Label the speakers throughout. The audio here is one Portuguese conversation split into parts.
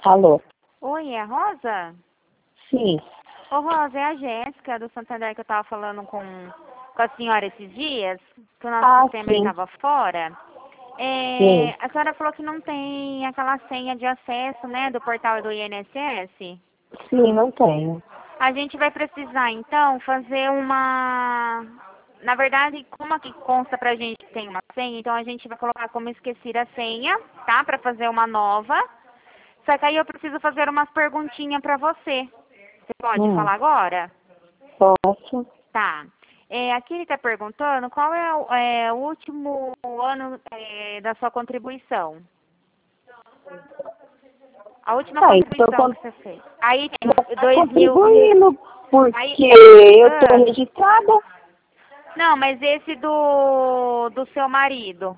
Speaker 1: Alô?
Speaker 2: Oi, é a Rosa?
Speaker 1: Sim.
Speaker 2: Ô, Rosa, é a Jéssica do Santander que eu tava falando com a senhora esses dias, que o nosso sistema
Speaker 1: Sim.
Speaker 2: estava fora.
Speaker 1: Sim.
Speaker 2: A senhora falou que não tem aquela senha de acesso, né, do portal do INSS.
Speaker 1: Sim, não tenho.
Speaker 2: A gente vai precisar, então, fazer uma... Na verdade, como aqui consta pra gente que tem uma senha, então a gente vai colocar como esquecer a senha, tá? Pra fazer uma nova. Só que aí eu preciso fazer umas perguntinhas pra você. Você pode falar agora?
Speaker 1: Posso?
Speaker 2: Tá. Aqui ele está perguntando qual é o último ano da sua contribuição. A última contribuição que você fez. Aí tem
Speaker 1: Tá
Speaker 2: 2000...
Speaker 1: contribuindo, porque
Speaker 2: Aí,
Speaker 1: eu tô registrada.
Speaker 2: Não, mas esse do seu marido.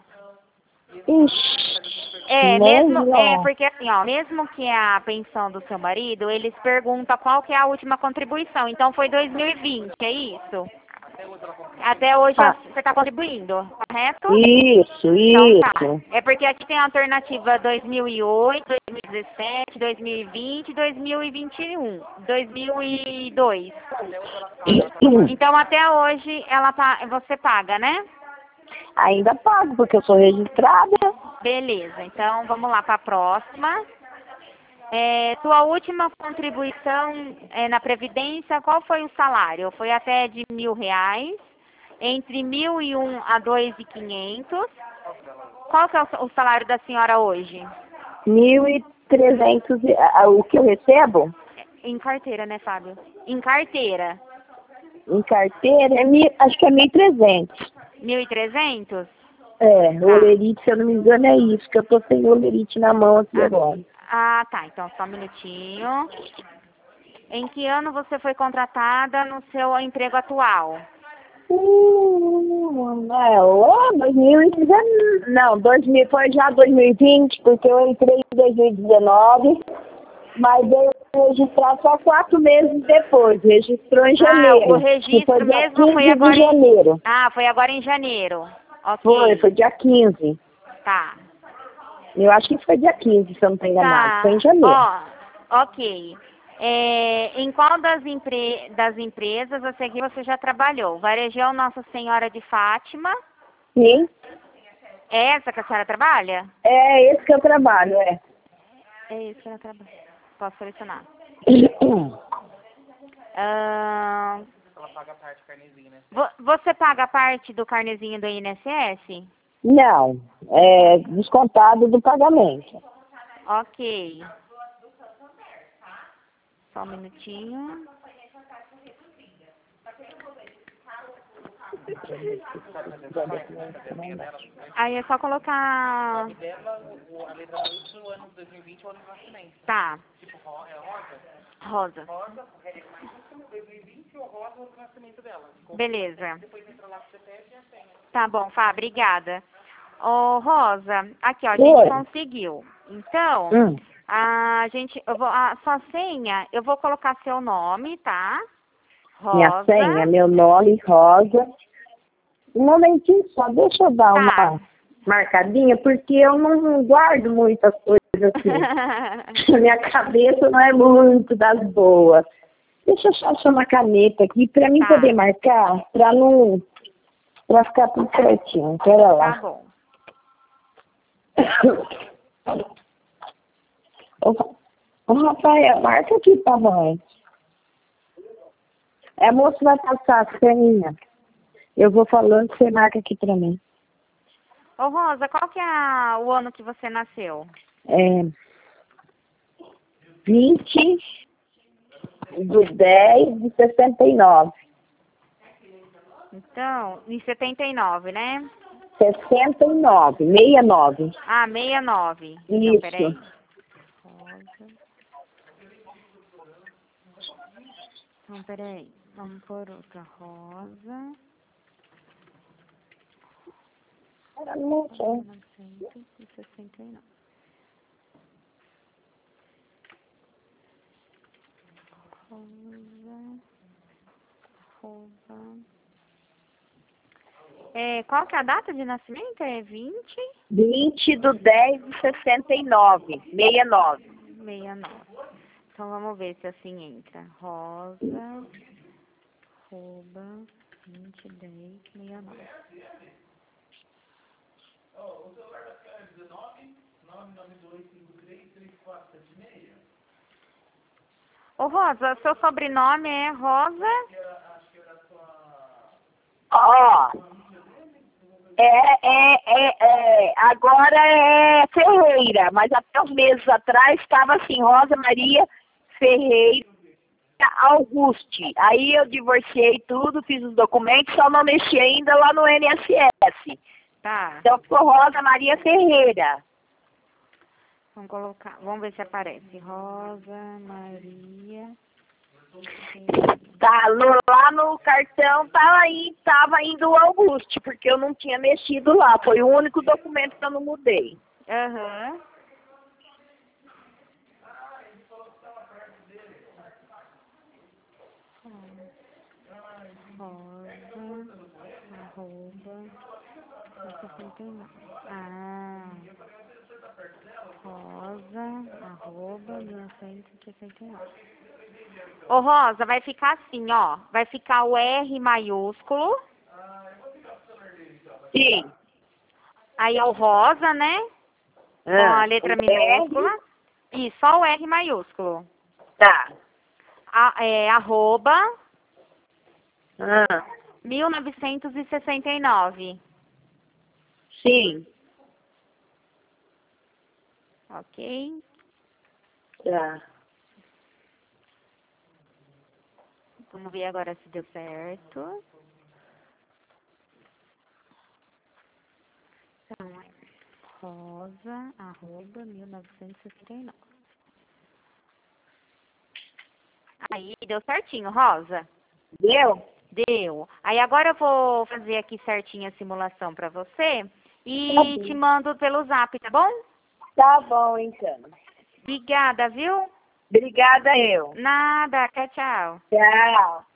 Speaker 1: Ixi,
Speaker 2: Porque assim, ó, mesmo que a pensão do seu marido, eles perguntam qual que é a última contribuição. Então foi 2020, é isso? Até hoje
Speaker 1: Ah,
Speaker 2: você está contribuindo, correto?
Speaker 1: isso.
Speaker 2: Então tá. É porque aqui tem a alternativa 2008, 2017, 2020, 2021, 2002. Então até hoje você paga, né?
Speaker 1: Ainda pago, porque eu sou registrada.
Speaker 2: Beleza, então vamos lá para a próxima. Tua última contribuição na Previdência, qual foi o salário? Foi até de R$ 1.000, entre 1.001 a 2.500. Qual que é o salário da senhora hoje?
Speaker 1: 1.300, o que eu recebo
Speaker 2: Em carteira, né, Fábio? Em carteira.
Speaker 1: em carteira, acho que é 1.300.
Speaker 2: 1.300?
Speaker 1: Olerite, se eu não me engano, é isso, que eu tô sem olerite na mão aqui agora.
Speaker 2: Tá. Então, só um minutinho. Em que ano você foi contratada no seu emprego atual?
Speaker 1: 2019, não, 2000, foi já 2020, porque eu entrei em 2019, mas eu registrar só 4 meses depois, registrou em janeiro.
Speaker 2: O registro
Speaker 1: foi dia
Speaker 2: mesmo
Speaker 1: 15
Speaker 2: foi agora
Speaker 1: de janeiro.
Speaker 2: foi agora em janeiro. Ok.
Speaker 1: Foi dia 15.
Speaker 2: Tá.
Speaker 1: Eu acho que foi dia 15, se eu não estou enganado, foi em janeiro.
Speaker 2: Ok. Em qual das empresas você já trabalhou? Varejão Nossa Senhora de Fátima?
Speaker 1: Sim.
Speaker 2: É essa que a senhora trabalha?
Speaker 1: É esse que eu trabalho,
Speaker 2: É esse que ela trabalha. Posso selecionar.
Speaker 3: Ela paga a parte do carnezinho, né?
Speaker 2: Você paga a parte do carnezinho do INSS?
Speaker 1: Não, é descontado do pagamento.
Speaker 2: Ok. Só um minutinho. Aí é só colocar...
Speaker 3: A letra 8, o ano 2020 é o ano de nascimento.
Speaker 2: Tá.
Speaker 3: Tipo, é rosa?
Speaker 2: Rosa.
Speaker 3: Rosa, é 2020 ou rosa é o ano de nascimento dela.
Speaker 2: Beleza.
Speaker 3: Depois entra lá pro CPF e a senha.
Speaker 2: Tá bom, Fá, obrigada. Ô, Rosa, aqui, ó, a gente conseguiu. Então, a sua senha, eu vou colocar seu nome, tá? Rosa.
Speaker 1: Minha senha, meu nome, Rosa. Um momentinho só, deixa eu dar uma marcadinha, porque eu não guardo muitas coisas assim. Minha cabeça não é muito das boas. Deixa eu só achar uma caneta aqui pra mim poder marcar, pra ficar tudo certinho. Pera lá.
Speaker 2: Tá bom.
Speaker 1: Ô, Rafael, marca aqui pra mãe. A moça vai passar a senha. Eu vou falando, você marca aqui pra mim.
Speaker 2: Ô, Rosa, qual que é o ano que você nasceu?
Speaker 1: 20/10/69.
Speaker 2: Então, em 79, né?
Speaker 1: 69, 69.
Speaker 2: 69.
Speaker 1: Isso.
Speaker 2: Então, peraí. Rosa. Então, peraí. Vamos por outra rosa.
Speaker 1: Era não sei.
Speaker 2: 1969. Rosa. Qual que é a data de nascimento? É 20?
Speaker 1: 20/10/69. 69.
Speaker 2: Então vamos ver se assim entra. Rosa, arroba, 201069.
Speaker 3: O celular da senhora é 19 99253 3476.
Speaker 2: Ô Rosa, seu sobrenome é Rosa?
Speaker 3: Acho que era sua.
Speaker 1: Ó, agora é Ferreira, mas até uns meses atrás estava assim, Rosa Maria Ferreira Auguste. Aí eu divorciei tudo, fiz os documentos, só não mexi ainda lá no INSS.
Speaker 2: Tá.
Speaker 1: Então ficou Rosa Maria Ferreira.
Speaker 2: Vamos colocar, vamos ver se aparece. Rosa Maria.
Speaker 1: Tá, lá no cartão tava indo o Auguste, porque eu não tinha mexido lá. Foi o único documento que eu não mudei.
Speaker 2: Aham. Rosa, arroba, 69. Rosa, arroba, 1969. Ô, Rosa, vai ficar assim, ó. Vai ficar o R maiúsculo.
Speaker 1: Sim.
Speaker 2: Aí é o Rosa, né? Com a letra minúscula. E só o R maiúsculo.
Speaker 1: Tá.
Speaker 2: Arroba,
Speaker 1: Ah,
Speaker 2: 1969.
Speaker 1: sim.
Speaker 2: Ok?
Speaker 1: Tá.
Speaker 2: Vamos ver agora se deu certo. Então, é Rosa, arroba, 1969. Aí, deu certinho, Rosa.
Speaker 1: Deu?
Speaker 2: Deu. Aí agora eu vou fazer aqui certinho a simulação pra você
Speaker 1: Tá
Speaker 2: e
Speaker 1: bom.
Speaker 2: te mando pelo zap, tá bom?
Speaker 1: Tá bom, então.
Speaker 2: Obrigada, viu?
Speaker 1: Obrigada, eu.
Speaker 2: Nada, tchau, tchau.
Speaker 1: Tchau.